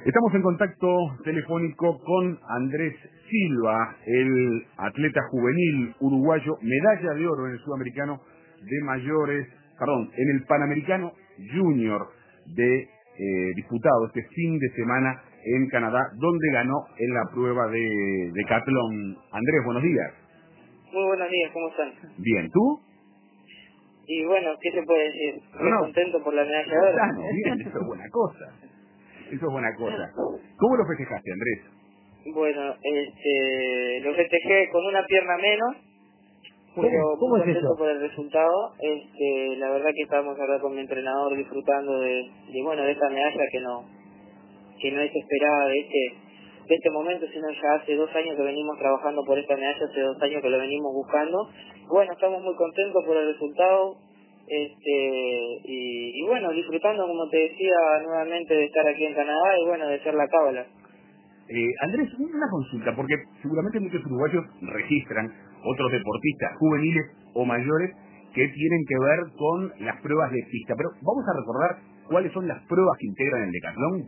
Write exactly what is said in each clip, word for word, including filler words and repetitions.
Estamos en contacto telefónico con Andrés Silva, el atleta juvenil uruguayo, medalla de oro en el sudamericano de mayores, perdón, en el panamericano junior de eh, disputado este fin de semana en Canadá, donde ganó en la prueba de decatlón. Andrés, buenos días. Muy buenos días, ¿cómo están? Bien, ¿tú? Y bueno, ¿qué se puede decir? Muy No, contento por la medalla de oro. Claro, bien, eso es buena cosa. Eso es buena cosa. ¿Cómo lo festejaste, Andrés? Bueno, este, lo festejé con una pierna menos, pero ¿Cómo muy es contento eso? por el resultado. Este, la verdad que estábamos ahora con mi entrenador disfrutando de, de bueno, de esta medalla que no, que no es esperada de este, de este momento, sino ya hace dos años que venimos trabajando por esta medalla, hace dos años que lo venimos buscando. Bueno, estamos muy contentos por el resultado. Este y, y bueno, disfrutando, como te decía, nuevamente de estar aquí en Canadá y bueno, de ser la cábala. Eh, Andrés, una consulta, porque seguramente muchos uruguayos registran otros deportistas juveniles o mayores que tienen que ver con las pruebas de pista, pero vamos a recordar cuáles son las pruebas que integran el decatlón.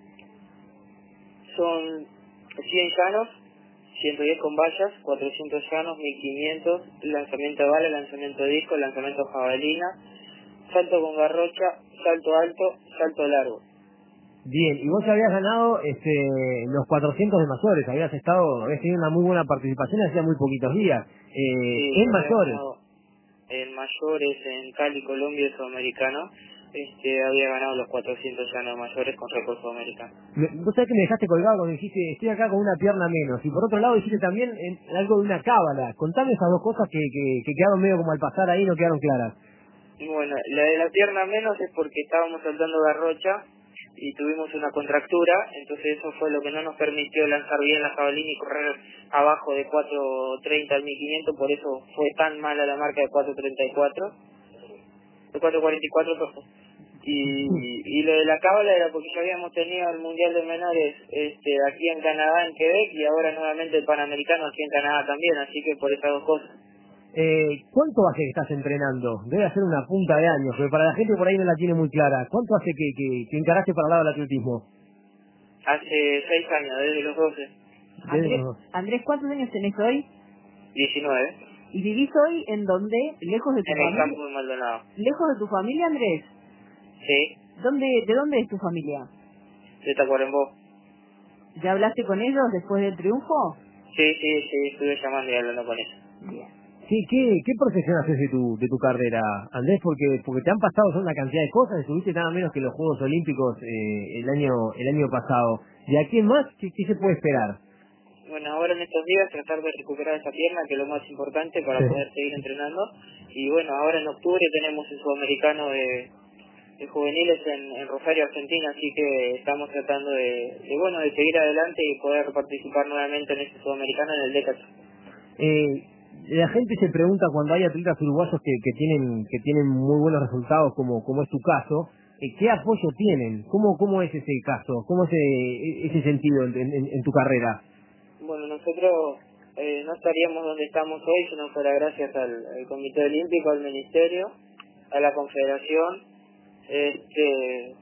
Son cien llanos, ciento diez con vallas, cuatrocientos llanos, mil quinientos, lanzamiento de bala, lanzamiento de disco, lanzamiento jabalina, salto con garrocha, salto alto, salto largo. Bien, y vos habías ganado este, los cuatrocientos de mayores, habías estado, habías tenido una muy buena participación hacía muy poquitos días, eh, Sí, en había mayores. ganado en mayores, en Cali, Colombia y Sudamericano. Este, había ganado los cuatrocientos llanos mayores con récord sudamericano. Me- Vos sabés que me dejaste colgado cuando dijiste, estoy acá con una pierna menos, y por otro lado dijiste también en- algo de una cábala. Contame esas dos cosas que, que, que quedaron medio como al pasar ahí, no quedaron claras. Y bueno, la de la pierna menos es porque estábamos saltando garrocha y tuvimos una contractura, entonces eso fue lo que no nos permitió lanzar bien la jabalina y correr abajo de cuatro treinta al mil quinientos, por eso fue tan mala la marca de cuatro treinta y cuatro, de cuatro cuarenta y cuatro, perdón. Y, y lo de la cábala era porque ya habíamos tenido el Mundial de Menores este, aquí en Canadá, en Quebec, y ahora nuevamente el Panamericano aquí en Canadá también, así que por esas dos cosas. Eh, ¿Cuánto hace que estás entrenando? Debe ser una punta de años, pero para la gente por ahí no la tiene muy clara. ¿Cuánto hace que, que, que encaraste para el lado del atletismo? Hace seis años, desde los doce, Desde Andrés, los dos. Andrés, ¿cuántos años tenés hoy? diecinueve, ¿Y vivís hoy en dónde? ¿Lejos de tu en el familia? campo de Maldonado. ¿Lejos de tu familia, Andrés? Sí, ¿Dónde, ¿De dónde es tu familia? de Tacuarembó. ¿Ya hablaste con ellos después del triunfo? Sí, sí, sí, estuve llamando y hablando con ellos. Bien. Sí, ¿qué, qué profesión haces de tu, de tu carrera, Andrés? Porque porque te han pasado son una cantidad de cosas, estuviste nada menos que los Juegos Olímpicos eh, el año el año pasado. ¿Y a quién más? ¿Qué, qué se puede esperar? Bueno, ahora en estos días tratar de recuperar esa pierna, que es lo más importante para Sí. poder seguir entrenando. Y bueno, ahora en octubre tenemos el sudamericano de, de juveniles en, en Rosario, Argentina, así que estamos tratando de, de, bueno, de seguir adelante y poder participar nuevamente en ese sudamericano en el Decathlon. Eh, la gente se pregunta cuando hay atletas uruguayos que, que tienen que tienen muy buenos resultados, como como es tu caso, eh, ¿qué apoyo tienen? ¿Cómo cómo es ese caso? ¿Cómo es ese, ese sentido en, en, en tu carrera? Bueno, nosotros eh, no estaríamos donde estamos hoy si no fuera gracias al, al Comité Olímpico, al Ministerio, a la Confederación, este,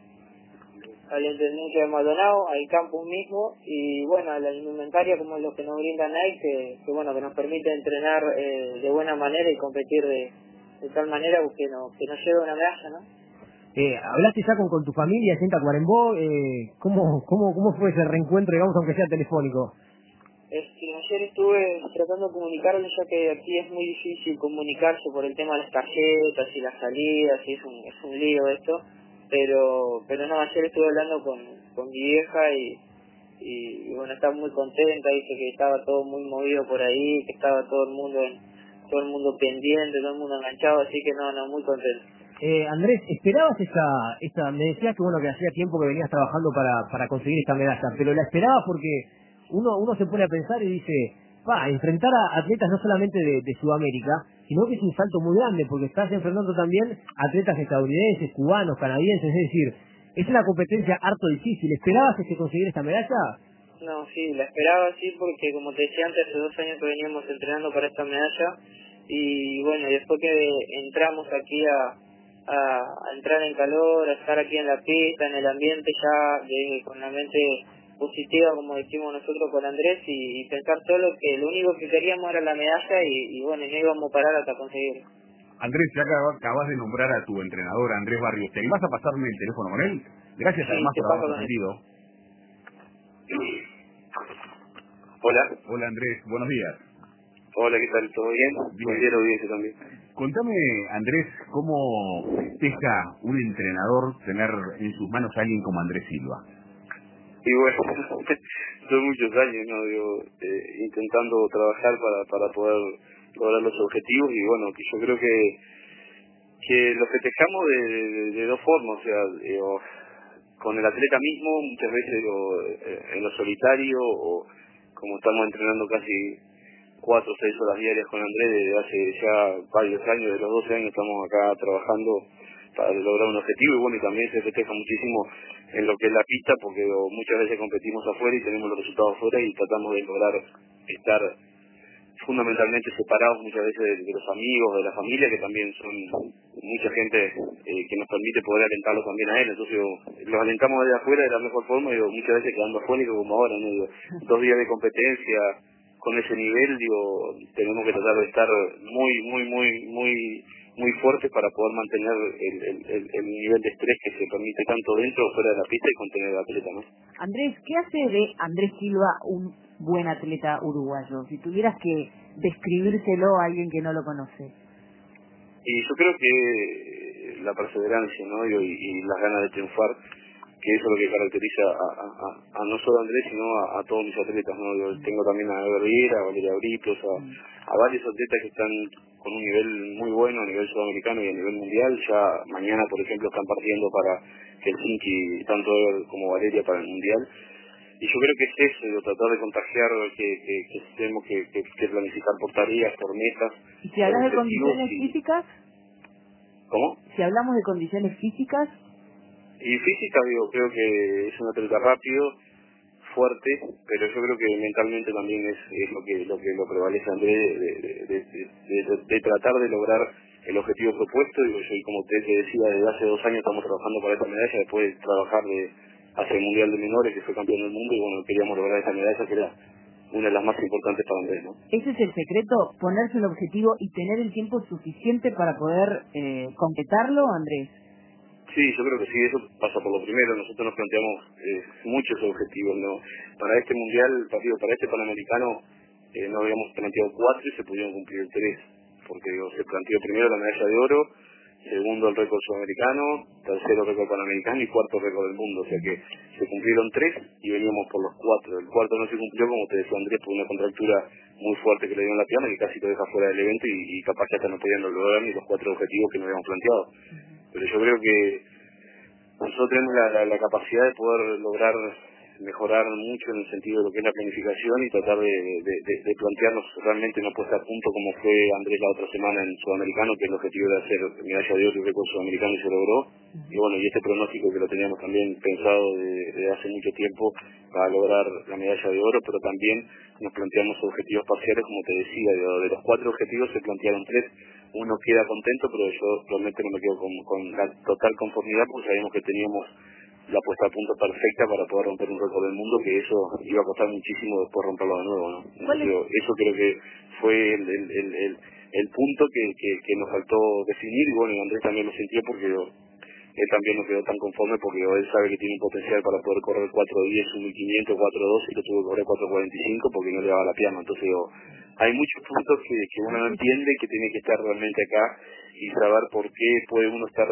a la Intendencia de Maldonado, al campus mismo y bueno, a la indumentaria como es lo que nos brinda Nike, que, que bueno, que nos permite entrenar eh, de buena manera y competir de, de tal manera que, no, que nos lleve una medalla, ¿no? Eh, ¿Hablaste ya con, con tu familia, en Tacuarembó? Eh, ¿cómo, cómo, ¿Cómo fue ese reencuentro, digamos, aunque sea telefónico? Este, ayer estuve tratando de comunicarle, ya que aquí es muy difícil comunicarse por el tema de las tarjetas y las salidas, y es un, es un lío esto, pero pero no, ayer estuve hablando con, con mi vieja y, y, y bueno, está muy contenta, dice que estaba todo muy movido por ahí, que estaba todo el mundo en, todo el mundo pendiente, todo el mundo enganchado, así que no, no, muy contento. Eh, Andrés, ¿esperabas esa, esa, me decías que bueno, que hacía tiempo que venías trabajando para, para conseguir esta medalla, pero la esperabas porque uno, uno se pone a pensar y dice, va, enfrentar a atletas no solamente de, de Sudamérica, sino que es un salto muy grande, porque estás enfrentando también a atletas estadounidenses, cubanos, canadienses, es decir, es una competencia harto difícil. ¿Esperabas que se conseguir esta medalla? No, sí, la esperaba sí, porque como te decía antes, hace dos años que veníamos entrenando para esta medalla, y bueno, después que entramos aquí a a, a entrar en calor, a estar aquí en la pista, en el ambiente ya de, con la mente positiva, como decimos nosotros con Andrés, y, y pensar solo que lo único que queríamos era la medalla y, y bueno, y no íbamos a parar hasta conseguirlo. Andrés, ya acabas, acabas de nombrar a tu entrenador, Andrés Barrios. ¿Te animás a pasarme el teléfono con él? Gracias Sí, además te por paso habernos con él. atendido. Hola. Hola Andrés, buenos días. Hola, ¿qué tal? ¿Todo bien? Bien. Buen día a la audiencia también. Contame, Andrés, ¿cómo festeja un entrenador tener en sus manos a alguien como Andrés Silva? Y bueno, son muchos años, ¿no? Digo, eh, intentando trabajar para, para poder lograr los objetivos y bueno, que yo creo que que lo festejamos de, de, de dos formas, o sea, digo, con el atleta mismo, muchas veces digo, eh, en lo solitario o como estamos entrenando casi cuatro o seis horas diarias con Andrés desde hace ya varios años, de los doce años estamos acá trabajando para lograr un objetivo y bueno, y también se festeja muchísimo en lo que es la pista porque digo, muchas veces competimos afuera y tenemos los resultados afuera y tratamos de lograr estar fundamentalmente separados muchas veces de, de los amigos, de la familia, que también son mucha gente eh, que nos permite poder alentarlo también a él. Entonces digo, los alentamos desde afuera de la mejor forma, digo, muchas veces quedando afuera, como ahora, ¿no? Digo, dos días de competencia con ese nivel, digo, tenemos que tratar de estar muy, muy, muy, muy muy fuertes para poder mantener el, el, el, el nivel de estrés que se permite tanto dentro o fuera de la pista y contener al atleta, ¿no? Andrés, ¿qué hace de Andrés Silva un buen atleta uruguayo? Si tuvieras que describírselo a alguien que no lo conoce. Y yo creo que la perseverancia, ¿no? Y, y las ganas de triunfar, que eso es lo que caracteriza a, a, a, a no solo a Andrés, sino a, a todos mis atletas, ¿no? Yo tengo también a Ever Riera, a Valeria Britos, a, a varios atletas que están con un nivel muy bueno a nivel sudamericano y a nivel mundial. Ya mañana, por ejemplo, están partiendo para Helsinki, tanto Ever como Valeria, para el mundial. Y yo creo que es eso, de tratar de contagiar, que, que, que tenemos que, que, que planificar por tareas, por metas. ¿Y si hablas de condiciones y... físicas? ¿Cómo? Si hablamos de condiciones físicas... Y física, digo, creo que es un atleta rápido, fuerte, pero yo creo que mentalmente también es, es lo que lo que lo prevalece Andrés de, de, de, de, de, de tratar de lograr el objetivo propuesto. Digo, yo, como te, te decía, desde hace dos años estamos trabajando para esta medalla, después de trabajar de hacia el Mundial de Menores, que fue campeón del mundo, y bueno, queríamos lograr esa medalla que era una de las más importantes para Andrés, ¿no? Ese es el secreto, ponerse el objetivo y tener el tiempo suficiente para poder eh, completarlo, Andrés. Sí, yo creo que sí, eso pasa por lo primero. Nosotros nos planteamos eh, muchos objetivos, ¿no? Para este mundial, partido, para este panamericano, eh, no habíamos planteado cuatro y se pudieron cumplir tres, porque digo, se planteó primero la medalla de oro, segundo el récord sudamericano, tercero récord panamericano y cuarto récord del mundo, o sea que se cumplieron tres y veníamos por los cuatro. El cuarto no se cumplió, como te decía Andrés, por una contractura muy fuerte que le dio en la pierna que casi lo deja fuera del evento y, y capaz que hasta no podían lograr ni los cuatro objetivos que nos habíamos planteado. Pero yo creo que nosotros tenemos la, la, la capacidad de poder lograr mejorar mucho en el sentido de lo que es la planificación y tratar de, de, de, de plantearnos realmente una puesta a punto como fue Andrés la otra semana en Sudamericano, que el objetivo era hacer medalla de oro y récord sudamericano y se logró. Y bueno, y este pronóstico que lo teníamos también pensado de, de hace mucho tiempo para lograr la medalla de oro, pero también nos planteamos objetivos parciales, como te decía, de, de los cuatro objetivos se plantearon tres. Uno queda contento, pero yo realmente no me quedo con, con la total conformidad porque sabíamos que teníamos la puesta a punto perfecta para poder romper un récord del mundo, que eso iba a costar muchísimo después romperlo de nuevo, ¿no? Entonces, digo, eso creo que fue el, el, el, el, el punto que, que, que nos faltó definir y bueno, y Andrés también lo sintió porque yo, él también no quedó tan conforme porque yo, él sabe que tiene un potencial para poder correr cuatro diez, un mil quinientos, cuatro doce y lo tuvo que correr cuatro cuarenta y cinco porque no le daba la pierna. Entonces digo, hay muchos puntos que, que uno no entiende, que tiene que estar realmente acá y saber por qué puede uno estar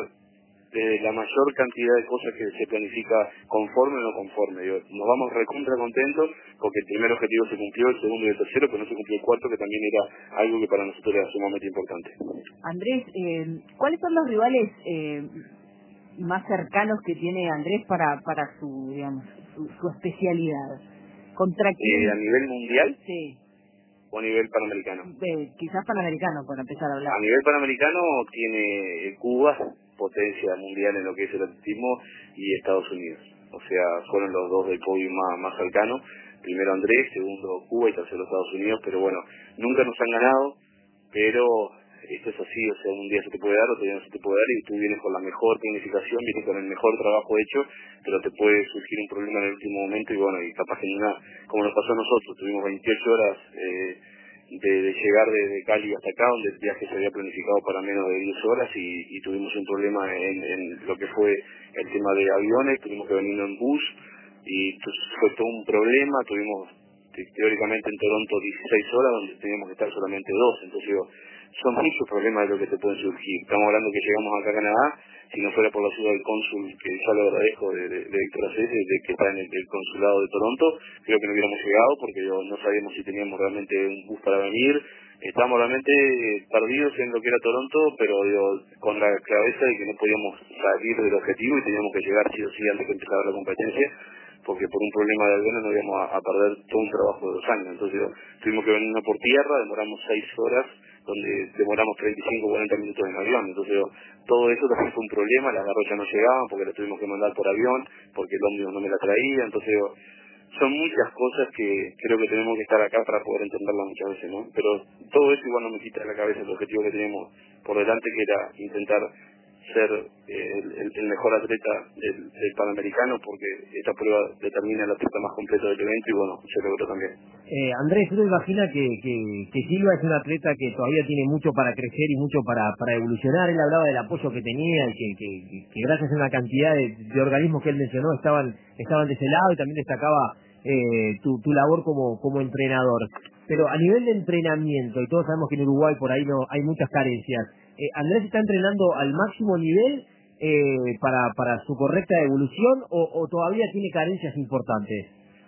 de la mayor cantidad de cosas que se planifica conforme o no conforme. Digo, nos vamos recontra contentos porque el primer objetivo se cumplió, el segundo y el tercero, pero no se cumplió el cuarto, que también era algo que para nosotros era sumamente importante. Andrés, eh, ¿cuáles son los rivales eh, más cercanos que tiene Andrés para para su, digamos, su, su especialidad? ¿Contra quién? Eh, ¿A nivel mundial? Sí. ¿O a nivel panamericano? Eh, quizás panamericano, para empezar a hablar. A nivel panamericano tiene Cuba, potencia mundial en lo que es el atletismo, y Estados Unidos. O sea, fueron los dos del podio más, más cercanos. Primero Andrés, segundo Cuba y tercero Estados Unidos. Pero bueno, nunca nos han ganado, pero esto es así, o sea, un día se te puede dar, otro día no se te puede dar, y tú vienes con la mejor planificación, vienes con el mejor trabajo hecho, pero te puede surgir un problema en el último momento, y bueno, y capaz que ni nada, como nos pasó a nosotros, tuvimos veintiocho horas eh, de, de llegar de, de Cali hasta acá, donde el viaje se había planificado para menos de diez horas, y, y tuvimos un problema en, en lo que fue el tema de aviones, tuvimos que venir en bus, y entonces fue todo un problema, tuvimos teóricamente en Toronto dieciséis horas, donde teníamos que estar solamente dos, entonces digo, son muchos problemas de lo que te pueden surgir. Estamos hablando que llegamos acá a Canadá, si no fuera por la ayuda del cónsul, que ya lo agradezco, de, de, de Víctor Acés, de que está en el, el consulado de Toronto, creo que no hubiéramos llegado, porque yo, no sabíamos si teníamos realmente un bus para venir, estábamos realmente perdidos en lo que era Toronto, pero digo, con la cabeza de que no podíamos salir del objetivo y teníamos que llegar sí o sí antes que empezara la competencia, porque por un problema de aviones no íbamos a, a perder todo un trabajo de dos años. Entonces digo, tuvimos que venir por tierra, demoramos seis horas, donde demoramos treinta y cinco o cuarenta minutos en avión. Entonces digo, todo eso también fue un problema, las garrochas no llegaban porque las tuvimos que mandar por avión, porque el ómnibus no me la traía. Entonces digo, son muchas cosas que creo que tenemos que estar acá para poder entenderlas muchas veces, ¿no? Pero todo eso igual no me quita de la cabeza el objetivo que teníamos por delante, que era intentar ser eh, el, el mejor atleta del, del Panamericano, porque esta prueba determina el atleta más completo del evento, y bueno, se logró también. Eh, Andrés, uno imagina que, que, que Silva es un atleta que todavía tiene mucho para crecer y mucho para, para evolucionar. Él hablaba del apoyo que tenía y que, que, que gracias a una cantidad de, de organismos que él mencionó estaban, estaban de ese lado, y también destacaba eh, tu, tu labor como, como entrenador. Pero a nivel de entrenamiento, y todos sabemos que en Uruguay por ahí no hay muchas carencias, eh, ¿Andrés está entrenando al máximo nivel eh, para, para su correcta evolución o, o todavía tiene carencias importantes?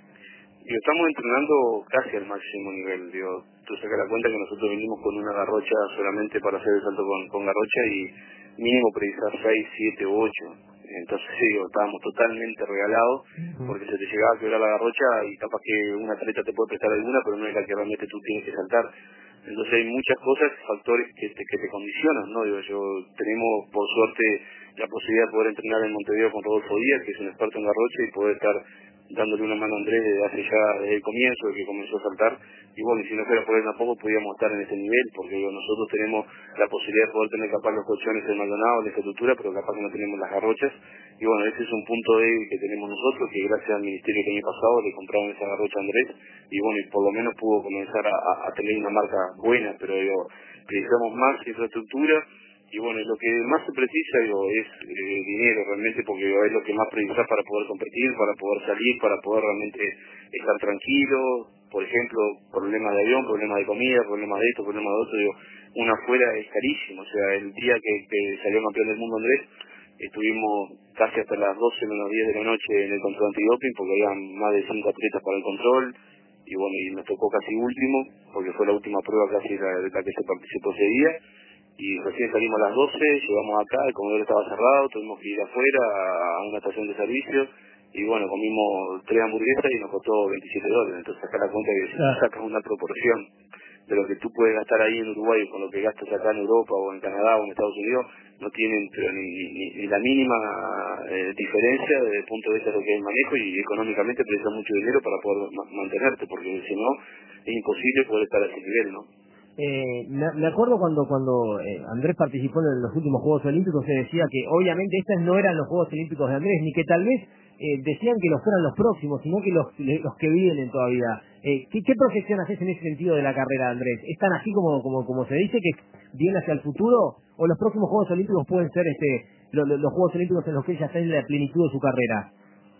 Y estamos entrenando casi al máximo nivel, digo, tú sacas la cuenta que nosotros vinimos con una garrocha solamente para hacer el salto con, con garrocha, y mínimo precisar seis, siete, ocho. Entonces digo, estábamos totalmente regalados, porque se te llegaba a quebrar la garrocha y capaz que un atleta te puede prestar alguna, pero no es la que realmente tú tienes que saltar. Entonces hay muchas cosas, factores que te, que te condicionan, ¿no? Digo, yo tenemos por suerte la posibilidad de poder entrenar en Montevideo con Rodolfo Díaz, que es un experto en garrocha, y poder estar dándole una mano a Andrés desde hace ya, desde el comienzo, desde que comenzó a saltar. Y bueno, y si no fuera por él tampoco podíamos estar en ese nivel, porque digo, nosotros tenemos la posibilidad de poder tener capaz los colchones de Maldonado, de estructura, pero capaz que no tenemos las garrochas. Y bueno, ese es un punto débil que tenemos nosotros, que gracias al ministerio que el año pasado le compraron esa garrocha a Andrés, y bueno, y por lo menos pudo comenzar a, a, a tener una marca buena, pero digo, precisamos más infraestructura. Y bueno, y lo que más se precisa, digo, es eh, dinero realmente, porque digo, es lo que más precisas para poder competir, para poder salir, para poder realmente estar tranquilo. Por ejemplo, problemas de avión, problemas de comida, problemas de esto, problemas de otro, digo, una afuera es carísimo. O sea, el día que, que salió campeón del mundo Andrés, estuvimos casi hasta las doce menos diez de la noche en el control antidoping, porque había más de cinco atletas para el control, y bueno, y nos tocó casi último, porque fue la última prueba casi la, de la que se participó ese día. Y recién salimos a las doce, llegamos acá, el comedor estaba cerrado, tuvimos que ir afuera a una estación de servicio, y bueno, comimos tres hamburguesas y nos costó veintisiete dólares. Entonces saca la cuenta que si tú sacas una proporción de lo que tú puedes gastar ahí en Uruguay con lo que gastas acá en Europa o en Canadá o en Estados Unidos, no tienen pero ni, ni, ni la mínima eh, diferencia desde el punto de vista de lo que es el manejo, y económicamente precisas mucho dinero para poder ma- mantenerte, porque si no es imposible poder estar a ese nivel, ¿no? Eh, me, me acuerdo cuando cuando eh, Andrés participó en los últimos Juegos Olímpicos, se decía que obviamente estos no eran los Juegos Olímpicos de Andrés, ni que tal vez eh, decían que los fueran los próximos, sino que los, los que vienen todavía. Eh, ¿qué, ¿Qué proyección haces en ese sentido de la carrera, Andrés? ¿Es tan así como, como, como se dice, que viene hacia el futuro, o los próximos Juegos Olímpicos pueden ser este lo, lo, los Juegos Olímpicos en los que ella está en la plenitud de su carrera?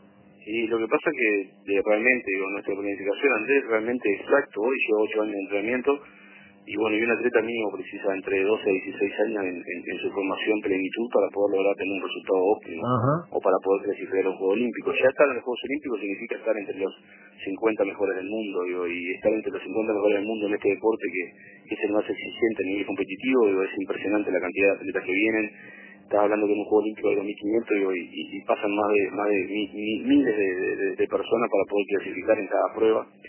Y lo que pasa es que de, realmente, digo, nuestra planificación, Andrés, realmente exacto, hoy lleva ocho años de entrenamiento, y bueno, y un atleta mínimo precisa entre doce a dieciséis años en, en, en su formación plenitud para poder lograr tener un resultado óptimo. Ajá. O para poder clasificar a los Juegos Olímpicos. Ya estar en los Juegos Olímpicos significa estar entre los cincuenta mejores del mundo, digo, y estar entre los cincuenta mejores del mundo en este deporte que, que es el más exigente a nivel competitivo, digo, es impresionante la cantidad de atletas que vienen. Estaba hablando de un Juego Olímpico de dos mil quinientos, digo, y, y, y pasan más de, más de mi, mi, miles de, de, de personas para poder clasificar en cada prueba.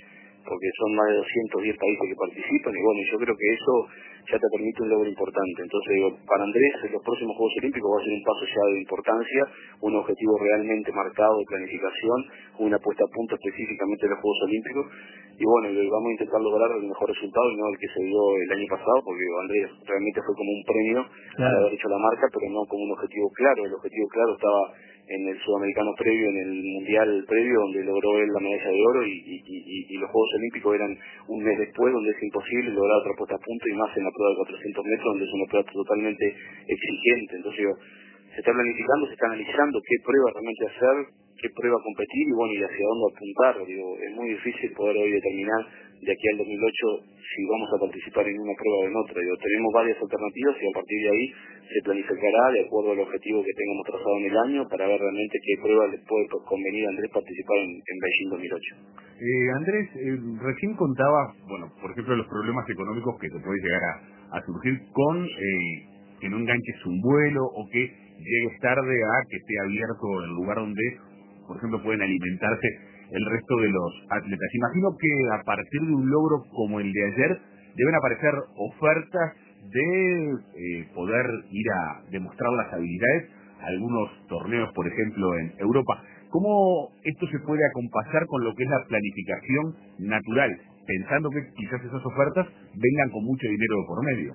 porque son más de doscientos diez países que participan, y bueno, yo creo que eso ya te permite un logro importante. Entonces digo, para Andrés, en los próximos Juegos Olímpicos va a ser un paso ya de importancia, un objetivo realmente marcado de planificación, una puesta a punto específicamente de los Juegos Olímpicos, y bueno, vamos a intentar lograr el mejor resultado y no el que se dio el año pasado, porque digo, Andrés realmente fue como un premio claro. al haber hecho la marca, pero no como un objetivo claro. El objetivo claro estaba en el sudamericano previo, en el mundial previo, donde logró él la medalla de oro, y, y, y, y los Juegos Olímpicos eran un mes después, donde es imposible lograr otra puesta a punto, y más en la prueba de cuatrocientos metros, donde es una prueba totalmente exigente. Entonces digo, se está planificando, se está analizando qué prueba realmente hacer, qué prueba competir, y bueno, y hacia dónde apuntar. Digo, es muy difícil poder hoy determinar de aquí al dos mil ocho si vamos a participar en una prueba o en otra. Digo, tenemos varias alternativas y a partir de ahí se planificará de acuerdo al objetivo que tengamos trazado en el año para ver realmente qué prueba les puede convenir a Andrés participar en, en Beijing dos mil ocho. Eh, Andrés, eh, recién contaba, bueno, por ejemplo, los problemas económicos que te puede llegar a, a surgir con eh, que no enganches un vuelo o que llegues tarde a que esté abierto el lugar donde, por ejemplo, pueden alimentarse el resto de los atletas. Imagino que a partir de un logro como el de ayer deben aparecer ofertas de eh, poder ir a demostrar las habilidades a algunos torneos, por ejemplo, en Europa. ¿Cómo esto se puede acompasar con lo que es la planificación natural, pensando que quizás esas ofertas vengan con mucho dinero de por medio?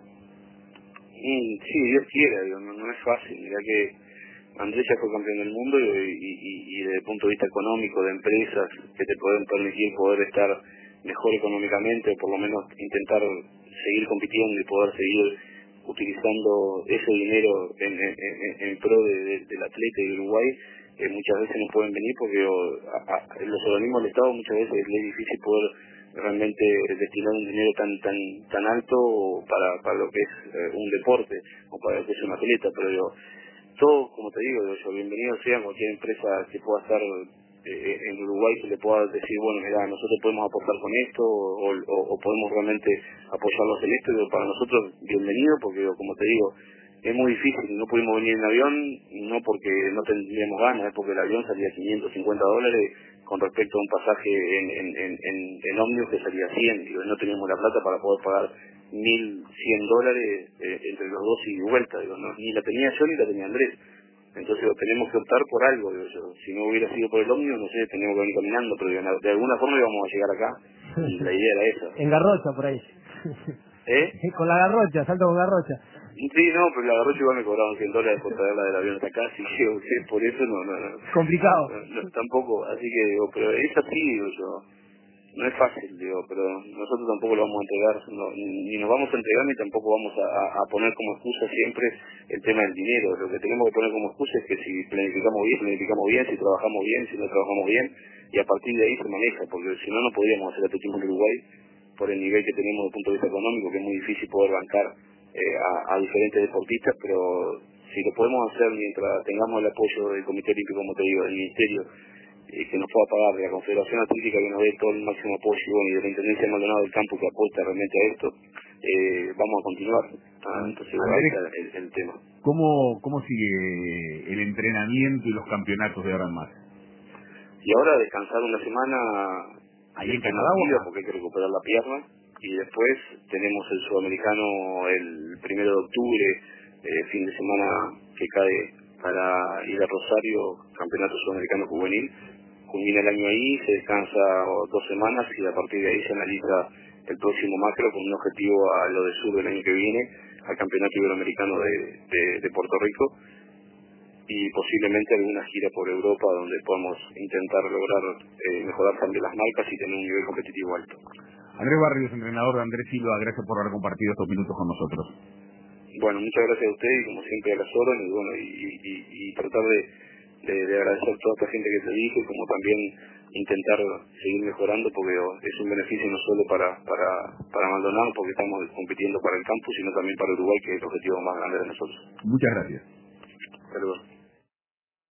Mm, sí, Dios quiera, digo, no, no es fácil. Mira que Andrés ya fue campeón del mundo, y, y, y, y desde el punto de vista económico, de empresas que te pueden permitir poder estar mejor económicamente, o por lo menos intentar seguir compitiendo y poder seguir utilizando ese dinero en, en, en, en pro de, de, del atleta y de Uruguay, eh, muchas veces no pueden venir porque o, a, a, los organismos del Estado muchas veces es difícil poder realmente destinar un dinero tan tan tan alto para, para lo que es eh, un deporte o para lo que es un atleta. Pero yo, todo, como te digo, yo, bienvenido sea cualquier empresa que pueda estar eh, en Uruguay, que le pueda decir, bueno, mira, nosotros podemos aportar con esto, o, o, o podemos realmente apoyarlos en esto. Y para nosotros, bienvenido, porque como te digo, es muy difícil. No pudimos venir en avión, no porque no tendríamos ganas, es porque el avión salía quinientos cincuenta dólares con respecto a un pasaje en, en, en, en, en ómnibus que salía cien. Digo, no teníamos la plata para poder pagar mil cien dólares eh, entre los dos y vuelta. Digo, no, ni la tenía yo ni la tenía Andrés. Entonces digo, tenemos que optar por algo. Digo, yo, si no hubiera sido por el ómnibus, no sé, teníamos que venir caminando, pero digo, de alguna forma íbamos a llegar acá, y la idea era esa. En Garrocha, por ahí. ¿Eh? Con la Garrocha, salto con Garrocha. Sí, no, pero la Garrocha igual me cobraron cien dólares por traerla del avión hasta acá, así que digo, sí, por eso no, no, no. Complicado. No, no, tampoco, así que digo, pero es así, digo yo. No es fácil, digo, pero nosotros tampoco lo vamos a entregar, no, ni nos vamos a entregar ni tampoco vamos a, a poner como excusa siempre el tema del dinero. Lo que tenemos que poner como excusa es que si planificamos bien, planificamos bien, si trabajamos bien, si no trabajamos bien, y a partir de ahí se maneja, porque si no, no podríamos hacer atletismo en Uruguay por el nivel que tenemos desde el punto de vista económico, que es muy difícil poder bancar eh, a, a diferentes deportistas, pero si lo podemos hacer mientras tengamos el apoyo del Comité Olímpico, como te digo, del Ministerio, eh, que nos pueda pagar, de la Confederación Atlética que nos dé todo el máximo apoyo, y bueno, y de la Intendencia de Maldonado del Campo que apuesta realmente a esto, eh, vamos a continuar. Ah, entonces, bueno, ahí está el, el tema. ¿Cómo, ¿Cómo sigue el entrenamiento y los campeonatos de ahora en más? Y ahora descansar una semana ahí en Canadá, porque hay que recuperar la pierna, y después tenemos el sudamericano el primero de octubre, eh, fin de semana que cae, para ir a Rosario, campeonato sudamericano juvenil. Culmina el año ahí, se descansa dos semanas y a partir de ahí se analiza el próximo macro con un objetivo a lo de sur del año que viene, al campeonato iberoamericano de, de, de Puerto Rico, y posiblemente alguna gira por Europa donde podamos intentar lograr eh, mejorar también las marcas y tener un nivel competitivo alto. Andrés Barrios, entrenador de Andrés Silva, gracias por haber compartido estos minutos con nosotros. Bueno, muchas gracias a usted y como siempre a las órdenes, y bueno, y, y, y tratar de, de, de agradecer a toda esta gente que te dije, como también intentar seguir mejorando, porque es un beneficio no solo para, para, para Maldonado, porque estamos compitiendo para el campus, sino también para Uruguay, que es el objetivo más grande de nosotros. Muchas gracias.